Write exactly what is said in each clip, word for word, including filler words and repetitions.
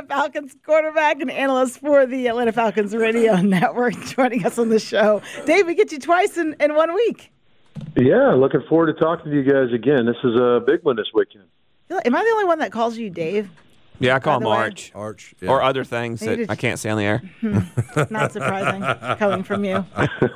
Atlanta Falcons quarterback and analyst for the Atlanta Falcons radio network, joining us on the show. Dave, we get you twice in, in one week. Yeah, looking forward to talking to you guys again. This is a big one this weekend. Am I the only one that calls you Dave? Yeah, I call him way? Arch. Arch. Yeah. Or other things that did- I can't say on the air. Not surprising, coming from you.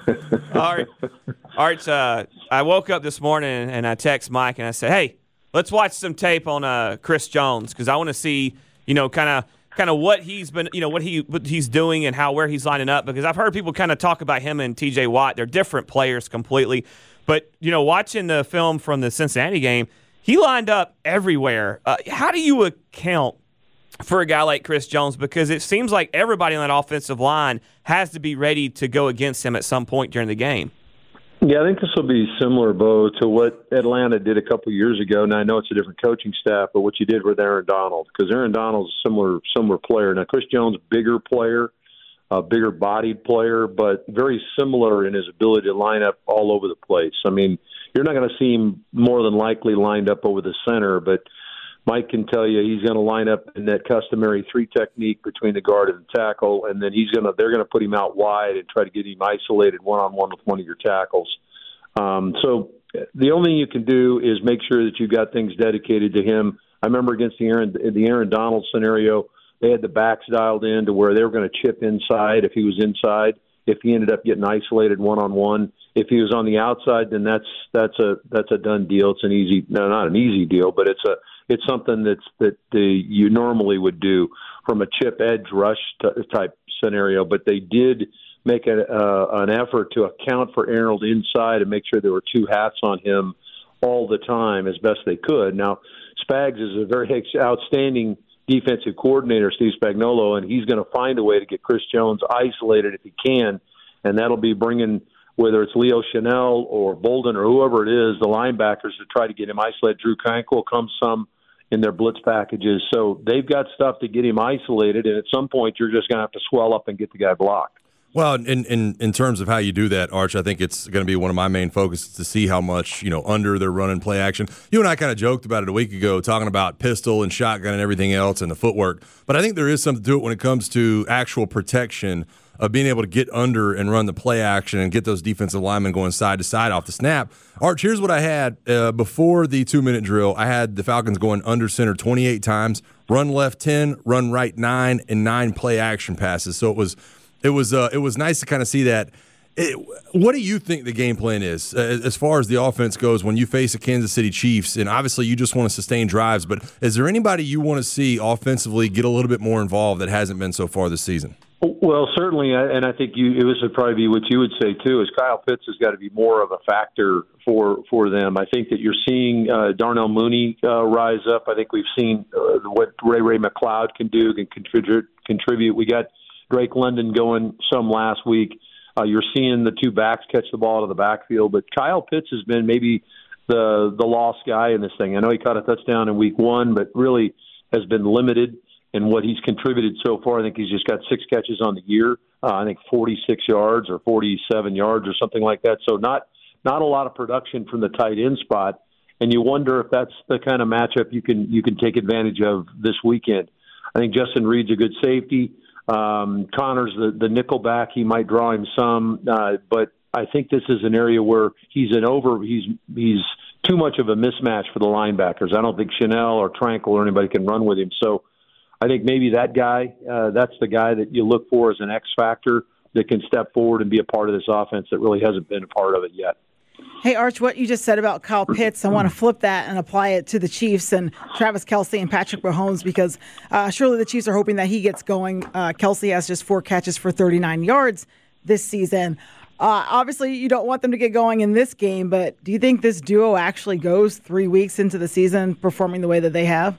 All right. Arch, uh, I woke up this morning and I text Mike and I said, hey, let's watch some tape on uh, Chris Jones because I want to see, you know, kind of kind of what he's been, you know, what he what he's doing and how where he's lining up because I've heard people kind of talk about him and T J Watt. They're different players completely. But, you know, watching the film from the Cincinnati game, he lined up everywhere. Uh, how do you account for a guy like Chris Jones? Because it seems like everybody on that offensive line has to be ready to go against him at some point during the game. Yeah, I think this will be similar, Bo, to what Atlanta did a couple years ago. Now, I know it's a different coaching staff, but what you did with Aaron Donald, because Aaron Donald's a similar, similar player. Now, Chris Jones, bigger player, a bigger bodied player, but very similar in his ability to line up all over the place. I mean, you're not going to see him more than likely lined up over the center, but Mike can tell you he's going to line up in that customary three technique between the guard and the tackle, and then he's going to they're going to put him out wide and try to get him isolated one-on-one with one of your tackles. Um, so the only thing you can do is make sure that you've got things dedicated to him. I remember against the Aaron the Aaron Donald scenario, they had the backs dialed in to where they were going to chip inside if he was inside. If he ended up getting isolated one-on-one, if he was on the outside, then that's that's a that's a done deal. It's an easy, no, not an easy deal, but it's a it's something that's that the you normally would do from a chip edge rush t- type scenario. But they did make a, uh, an effort to account for Arnold inside and make sure there were two hats on him all the time as best they could. Now, Spags is a very outstanding defensive coordinator, Steve Spagnuolo, and he's going to find a way to get Chris Jones isolated if he can, and that'll be bringing, whether it's Leo Chanel or Bolden or whoever it is, the linebackers to try to get him isolated. Drew Kankel comes some in their blitz packages. So they've got stuff to get him isolated, and at some point you're just going to have to swell up and get the guy blocked. Well, in, in in terms of how you do that, Arch, I think it's going to be one of my main focuses to see how much, you know, under they're running play action. You and I kind of joked about it a week ago, talking about pistol and shotgun and everything else and the footwork. But I think there is something to it when it comes to actual protection of being able to get under and run the play action and get those defensive linemen going side to side off the snap. Arch, here's what I had uh, before the two-minute drill. I had the Falcons going under center twenty-eight times, run left ten, run right nine, and nine play action passes. So it was – It was uh, it was nice to kind of see that. It, what do you think the game plan is uh, as far as the offense goes when you face the Kansas City Chiefs? And obviously you just want to sustain drives, but is there anybody you want to see offensively get a little bit more involved that hasn't been so far this season? Well, certainly, and I think you, this would probably be what you would say too, is Kyle Pitts has got to be more of a factor for for them. I think that you're seeing uh, Darnell Mooney uh, rise up. I think we've seen uh, what Ray Ray McLeod can do, can contribute. Contribute. We got Drake London going some last week. Uh, you're seeing the two backs catch the ball out of the backfield, but Kyle Pitts has been maybe the the lost guy in this thing. I know he caught a touchdown in week one, but really has been limited in what he's contributed so far. I think he's just got six catches on the year. Uh, I think forty-six yards or forty-seven yards or something like that. So not not a lot of production from the tight end spot. And you wonder if that's the kind of matchup you can you can take advantage of this weekend. I think Justin Reed's a good safety. Um, Connor's the, the nickel back. He might draw him some, uh, but I think this is an area where he's an over. He's he's too much of a mismatch for the linebackers. I don't think Chanel or Tranquil or anybody can run with him. So I think maybe that guy, uh, that's the guy that you look for as an X factor that can step forward and be a part of this offense that really hasn't been a part of it yet. Hey, Arch, what you just said about Kyle Pitts, I want to flip that and apply it to the Chiefs and Travis Kelce and Patrick Mahomes because uh, surely the Chiefs are hoping that he gets going. Uh, Kelce has just four catches for thirty-nine yards this season. Uh, obviously, you don't want them to get going in this game, but do you think this duo actually goes three weeks into the season performing the way that they have?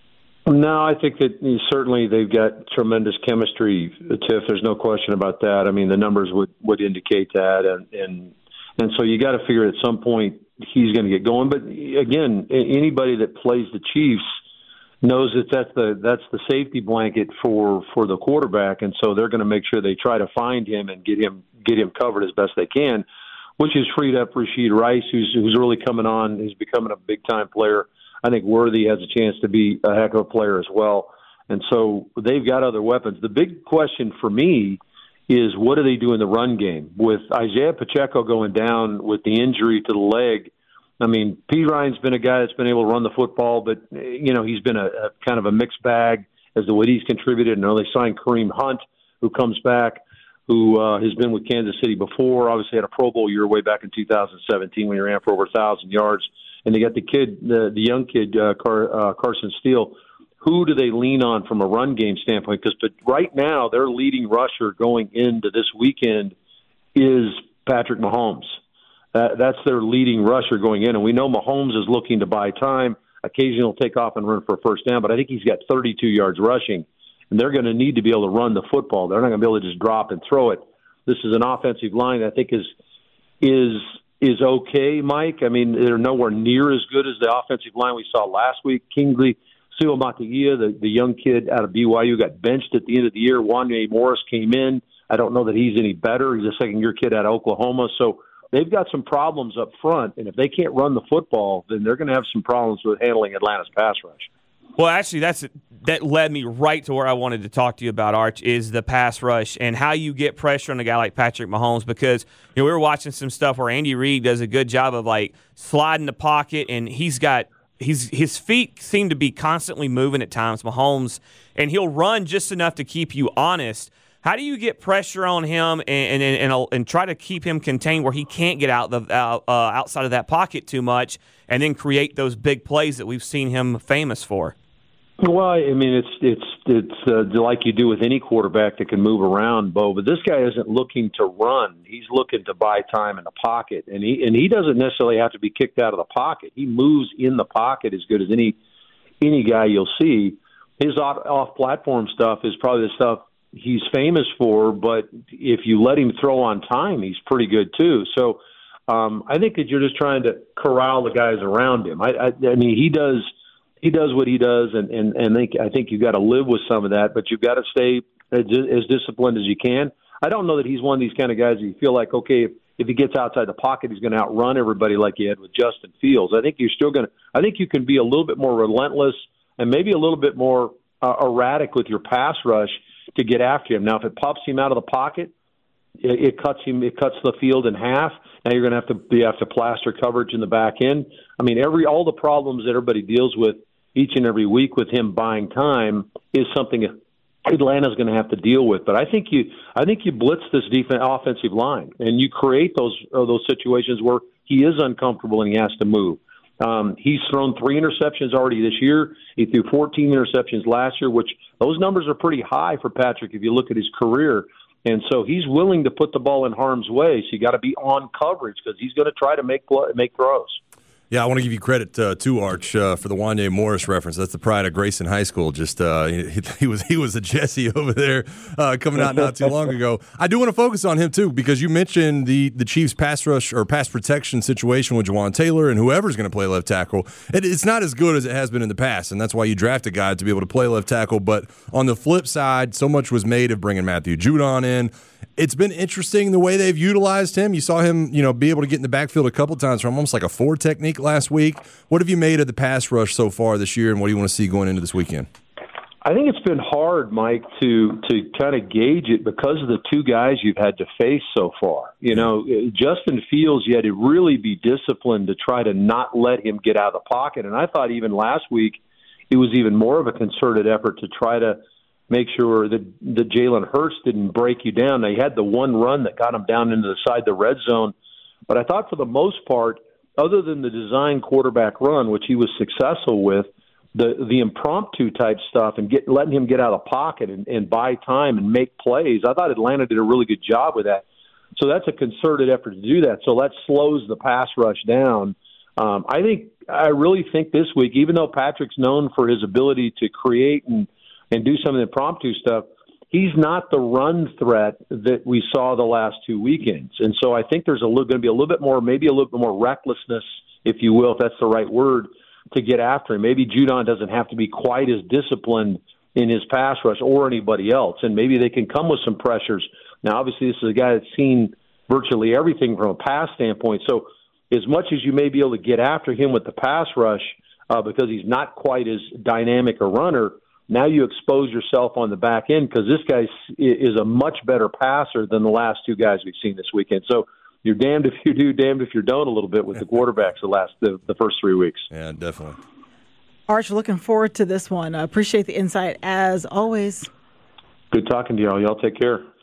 No, I think that certainly they've got tremendous chemistry, Tiff. There's no question about that. I mean, the numbers would, would indicate that, and and And so you got to figure at some point he's going to get going. But again, anybody that plays the Chiefs knows that that's the that's the safety blanket for, for the quarterback, and so they're going to make sure they try to find him and get him get him covered as best they can, which has freed up Rashid Rice, who's who's really coming on, who's becoming a big time player. I think Worthy has a chance to be a heck of a player as well. And so they've got other weapons. The big question for me is what do they do in the run game? With Isaiah Pacheco going down with the injury to the leg, I mean, P. Ryan's been a guy that's been able to run the football, but, you know, he's been a, a kind of a mixed bag as to what he's contributed. I know they signed Kareem Hunt, who comes back, who uh, has been with Kansas City before, obviously had a Pro Bowl year way back in two thousand seventeen when he ran for over one thousand yards. And they got the kid, the, the young kid, uh, Car, uh, Carson Steele. Who do they lean on from a run game standpoint? Because but right now, their leading rusher going into this weekend is Patrick Mahomes. Uh, that's their leading rusher going in. And we know Mahomes is looking to buy time. Occasionally he'll take off and run for a first down, but I think he's got thirty-two yards rushing. And they're going to need to be able to run the football. They're not going to be able to just drop and throw it. This is an offensive line that I think is is is okay, Mike. I mean, they're nowhere near as good as the offensive line we saw last week. Kingsley Suamataia, the, the young kid out of B Y U, got benched at the end of the year. Wanye Morris came in. I don't know that he's any better. He's a second-year kid out of Oklahoma. So they've got some problems up front, and if they can't run the football, then they're going to have some problems with handling Atlanta's pass rush. Well, actually, that's that led me right to where I wanted to talk to you about, Arch, is the pass rush and how you get pressure on a guy like Patrick Mahomes. Because you know we were watching some stuff where Andy Reid does a good job of like sliding the pocket, and he's got he's his feet seem to be constantly moving at times, Mahomes, and he'll run just enough to keep you honest. How do you get pressure on him and and and, and try to keep him contained where he can't get out the uh, uh, outside of that pocket too much, and then create those big plays that we've seen him famous for? Well, I mean, it's it's it's uh, like you do with any quarterback that can move around, Bo. But this guy isn't looking to run; he's looking to buy time in the pocket, and he and he doesn't necessarily have to be kicked out of the pocket. He moves in the pocket as good as any any guy you'll see. His off, off-platform stuff is probably the stuff he's famous for, but if you let him throw on time, he's pretty good too. So um, I think that you're just trying to corral the guys around him. I, I, I mean, he does he does what he does, and and, and think, I think you've got to live with some of that, but you've got to stay as, as disciplined as you can. I don't know that he's one of these kind of guys that you feel like, okay, if, if he gets outside the pocket, he's going to outrun everybody like you had with Justin Fields. I think you're still going to. I think you can be a little bit more relentless and maybe a little bit more uh, erratic with your pass rush to get after him. Now, if it pops him out of the pocket, it, it cuts him. It cuts the field in half. Now you're going to have to you have to plaster coverage in the back end. I mean, every all the problems that everybody deals with each and every week with him buying time is something Atlanta's going to have to deal with. But I think you, I think you blitz this defense offensive line, and you create those uh, those situations where he is uncomfortable and he has to move. Um, he's thrown three interceptions already this year. He threw fourteen interceptions last year, which those numbers are pretty high for Patrick if you look at his career. And so he's willing to put the ball in harm's way. So you got to be on coverage because he's going to try to make make throws. Yeah, I want to give you credit uh, too, Arch, uh, for the Wanye Morris reference. That's the pride of Grayson High School. Just uh, he, he was he was a Jesse over there uh, coming out not too long ago. I do want to focus on him too because you mentioned the the Chiefs' pass rush or pass protection situation with Jawan Taylor and whoever's going to play left tackle. It, it's not as good as it has been in the past, and that's why you draft a guy to be able to play left tackle. But on the flip side, so much was made of bringing Matthew Judon in. It's been interesting the way they've utilized him. You saw him, you know, be able to get in the backfield a couple times from almost like a four technique last week. What have you made of the pass rush so far this year, and what do you want to see going into this weekend? I think it's been hard, Mike, to to kind of gauge it because of the two guys you've had to face so far. You know, Justin Fields, you had to really be disciplined to try to not let him get out of the pocket. And I thought even last week it was even more of a concerted effort to try to make sure that, that Jalen Hurts didn't break you down. They had the one run that got him down into the side of the red zone. But I thought for the most part, other than the design quarterback run, which he was successful with, the the impromptu type stuff and get letting him get out of the pocket and, and buy time and make plays, I thought Atlanta did a really good job with that. So that's a concerted effort to do that. So that slows the pass rush down. Um, I think I really think this week, even though Patrick's known for his ability to create and and do some of the impromptu stuff, he's not the run threat that we saw the last two weekends. And so I think there's a little, going to be a little bit more, maybe a little bit more recklessness, if you will, if that's the right word, to get after him. Maybe Judon doesn't have to be quite as disciplined in his pass rush or anybody else, and maybe they can come with some pressures. Now, obviously, this is a guy that's seen virtually everything from a pass standpoint. So as much as you may be able to get after him with the pass rush uh, because he's not quite as dynamic a runner, now you expose yourself on the back end because this guy is a much better passer than the last two guys we've seen this weekend. So you're damned if you do, damned if you don't a little bit with the quarterbacks the last the, the first three weeks. Yeah, definitely. Arch, looking forward to this one. I appreciate the insight as always. Good talking to y'all. Y'all take care.